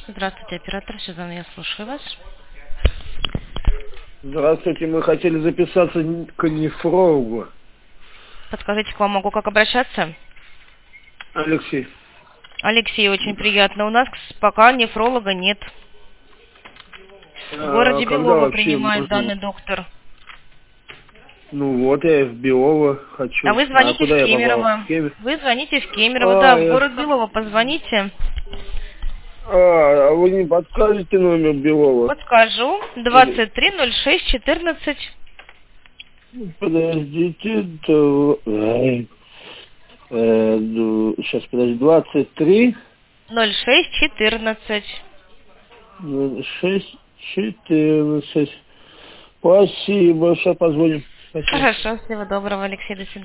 Здравствуйте, оператор сезона, я слушаю вас. Здравствуйте, мы хотели записаться к нефрологу. Подскажите, к вам могу как обращаться? Алексей. Алексей, очень приятно. У нас пока нефролога нет. В городе Когда Белово вообще принимает можно? данный доктор. Ну вот, я в Белово хочу. А вы А звоните в куда я попал? Кемерово. В Кемер? Вы звоните в Кемерово, да, в город Я... Белово позвоните. А вы не подскажете номер Белова? Подскажу. Или... 230614. Подождите. Сейчас, подожди. 23 0614. 6 14. Спасибо, сейчас позвоним. Спасибо. Хорошо, всего доброго, Алексей, до свидания.